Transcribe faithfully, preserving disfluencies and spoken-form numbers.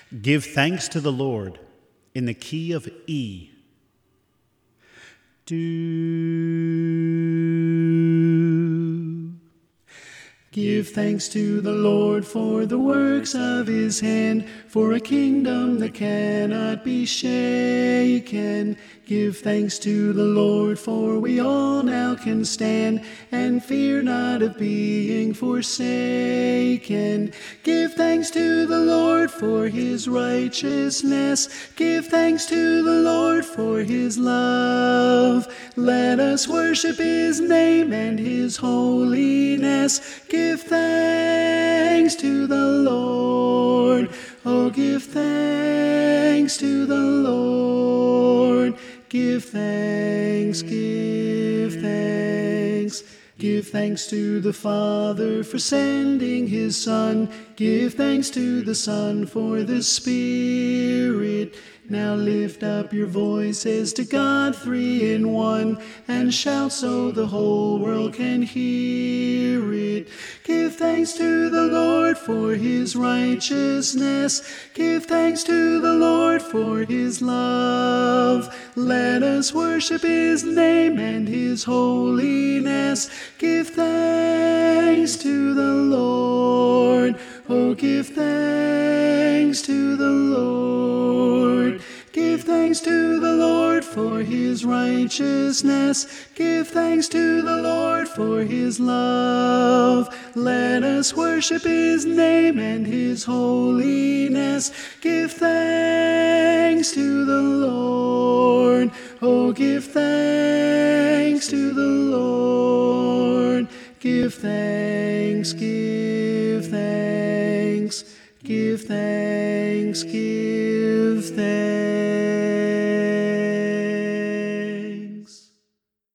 Give thanks to the Lord in the key of E. Do. Give thanks to the Lord for the works of his hand, for a kingdom that cannot be shaken. Give thanks to the Lord, for we all now can stand, and fear not of being forsaken. Give thanks to the Lord for his righteousness. Give thanks to the Lord for his love. Let us worship his name and his holiness. Give thanks to the Lord. Oh, give thanks to the Lord. Give thanks, give thanks. Give thanks to the Father for sending his Son. Give thanks to the Son for the Spirit. Now lift up your voices to God three in one, and shout so the whole world can hear it. Give thanks to the Lord for his righteousness. Give thanks to the Lord for his love. Let us worship his name and his holiness. Give thanks to the Lord. Oh, give thanks to the Lord. Give thanks to the Lord for his righteousness. Give thanks to the Lord for his love. Let us worship his name and his holiness. Give thanks to the Lord. Oh, give thanks to the Lord. Give thanks, give thanks, give thanks, give thanks.